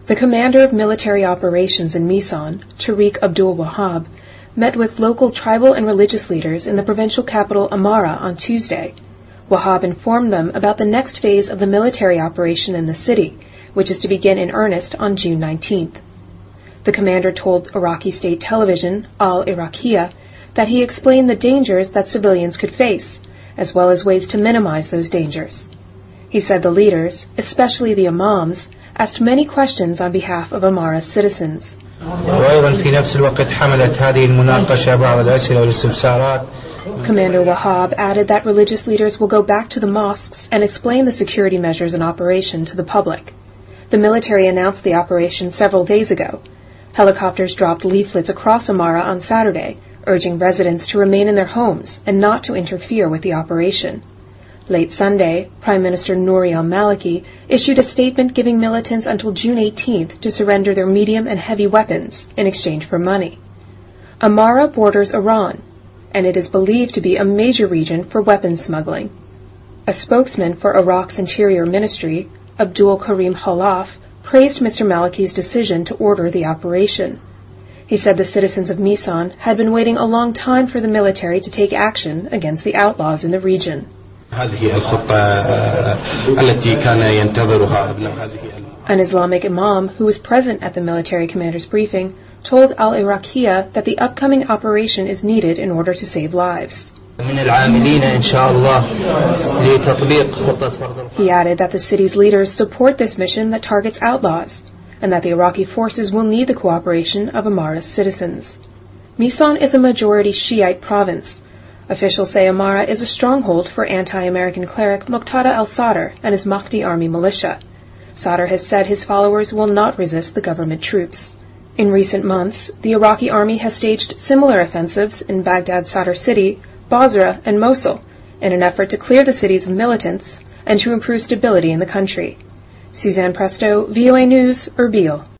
The commander of military operations in Misan, Tariq Abdul Wahab, met with local tribal and religious leaders in the provincial capital Amara on Tuesday. Wahab informed them about the next phase of the military operation in the city, which is to begin in earnest on June 19th. The commander told Iraqi state television, Al-Iraqiyya, that he explained the dangers that civilians could face, as well as ways to minimize those dangers. He said the leaders, especially the imams, asked many questions on behalf of Amara's citizens. Commander Wahab added that religious leaders will go back to the mosques and explain the security measures in operation to the public. The military announced the operation several days ago. Helicopters dropped leaflets across Amara on Saturday, urging residents to remain in their homes and not to interfere with the operation. Late Sunday, Prime Minister Nouri al-Maliki issued a statement giving militants until June 18th to surrender their medium and heavy weapons in exchange for money. Amara borders Iran, and it is believed to be a major region for weapons smuggling. A spokesman for Iraq's Interior Ministry, Abdul Karim Khalaf, praised Mr. Maliki's decision to order the operation. He said the citizens of Misan had been waiting a long time for the military to take action against the outlaws in the region. An Islamic imam who was present at the military commander's briefing told Al-Iraqiyya that the upcoming operation is needed in order to save lives. He added that the city's leaders support this mission that targets outlaws, and that the Iraqi forces will need the cooperation of Amara's citizens. Misan is a majority Shiite province. Officials say Amara is a stronghold for anti-American cleric Muqtada al-Sadr and his Mahdi army militia. Sadr has said his followers will not resist the government troops. In recent months, the Iraqi army has staged similar offensives in Baghdad Sadr city, Basra, and Mosul in an effort to clear the cities of militants and to improve stability in the country. Suzanne Presto, VOA News, Erbil.